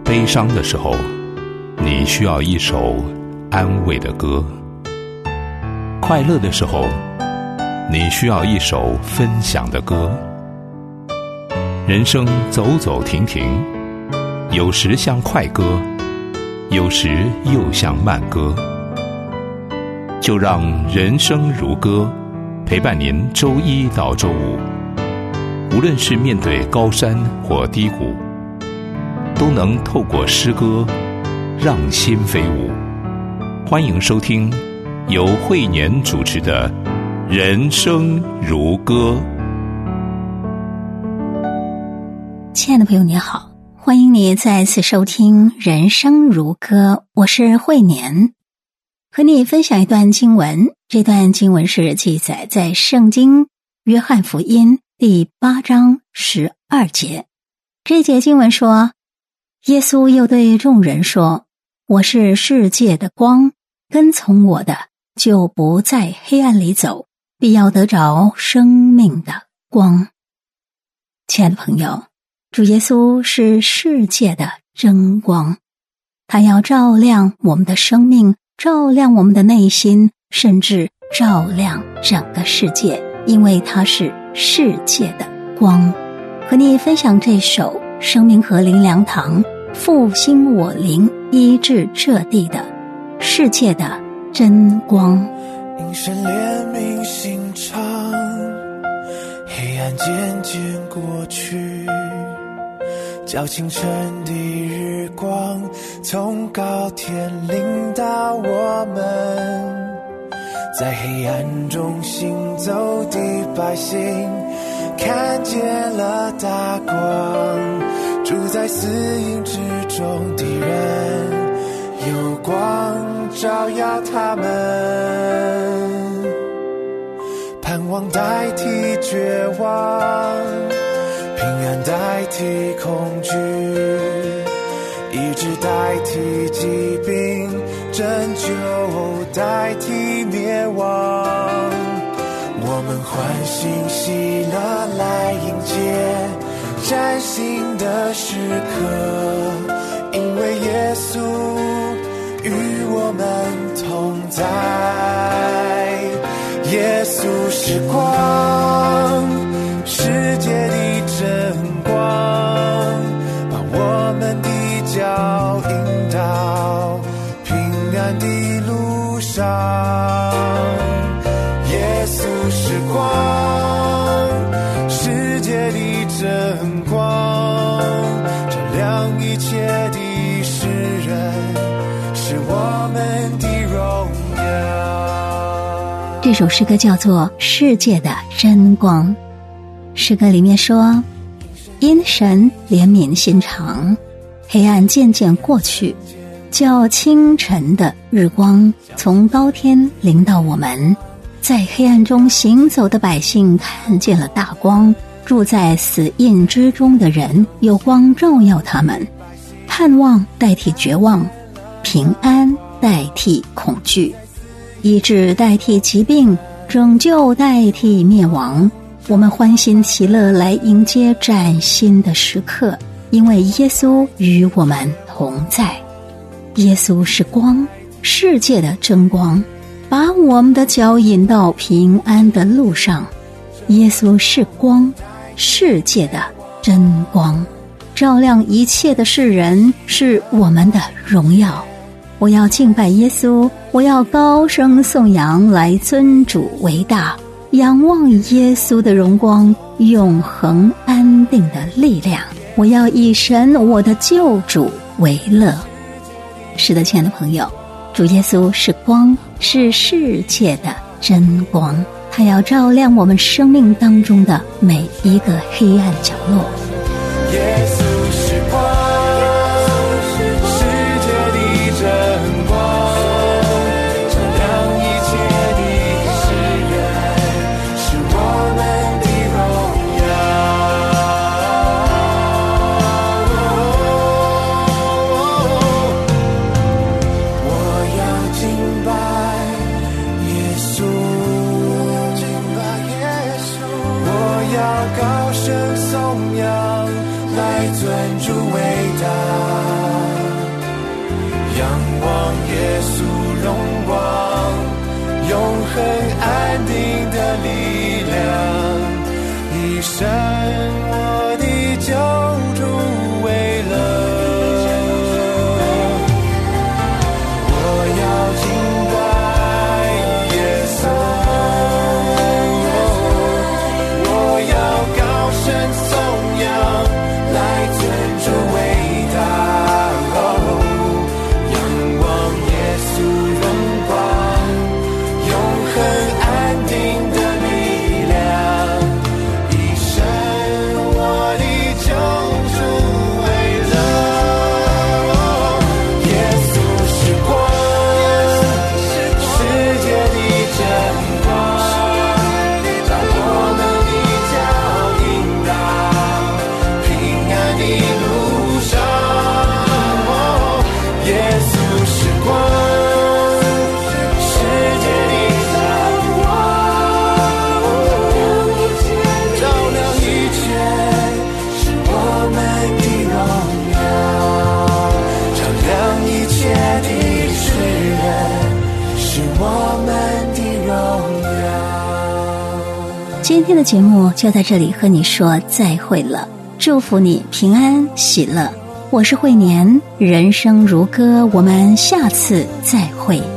悲伤的时候，你需要一首安慰的歌；快乐的时候，你需要一首分享的歌。人生走走停停，有时像快歌，有时又像慢歌。就让人生如歌陪伴您周一到周五，无论是面对高山或低谷，都能透过诗歌让心飞舞。欢迎收听由慧年主持的人生如歌。 亲爱的朋友你好，欢迎你再次收听人生如歌，我是慧年，和你分享一段经文。这段经文是记载在圣经约翰福音第8章12节。这节经文说，耶稣又对众人说，我是世界的光，跟从我的就不在黑暗里走，必要得着生命的光。亲爱的朋友，主耶稣是世界的真光，他要照亮我们的生命，照亮我们的内心，甚至照亮整个世界，因为他是世界的光。和你分享这首生命河灵粮堂复兴我灵医治这地的世界的真光。 因神怜悯心肠，黑暗渐渐过去，叫清晨的日光从高天领导我们，在黑暗中行走的百姓看见了大光，住在死荫之中的人有光照耀他们，盼望代替绝望，平安代替恐惧，医治代替疾病，拯救代替灭亡。我们欢欣喜乐来迎接崭新的时刻，因为耶稣与我们同在。耶稣是光，世界的真光，把我们的脚引到平安的路上。耶稣是光，世界的真光，照亮一切的世人，是我们的荣耀。 这首诗歌叫做《世界的真光》。诗歌里面说，因神怜悯心肠，黑暗渐渐过去，叫清晨的日光从高天临到我们，在黑暗中行走的百姓看见了大光，住在死荫之中的人有光照耀他们，盼望代替绝望，平安代替恐惧，医治代替疾病，拯救代替灭亡。我们欢欣喜乐来迎接崭新的时刻，因为耶稣与我们同在。耶稣是光，世界的真光，把我们的脚引到平安的路上。耶稣是光，世界的真光，照亮一切的世人，是我们的荣耀。我要敬拜耶稣，我要高声颂扬来尊主为大，仰望耶稣的荣光，永恒安定的力量。我要以神我的救主为乐。是的，亲爱的朋友，主耶稣是光，是世界的真光，他要照亮我们生命当中的每一个黑暗角落。 耶稣是光，世界的真光，照亮一切的世人，是我们的荣耀。我要敬拜耶稣，我要高声颂扬来尊主伟大。 仰望耶稣荣光，永恒安定的力量，一生我的救主为乐。我要敬拜耶稣，我要高声颂扬，来尊主伟大。 今天的节目就在这里和你说再会了，祝福你平安喜乐。我是慧年，人生如歌，我们下次再会。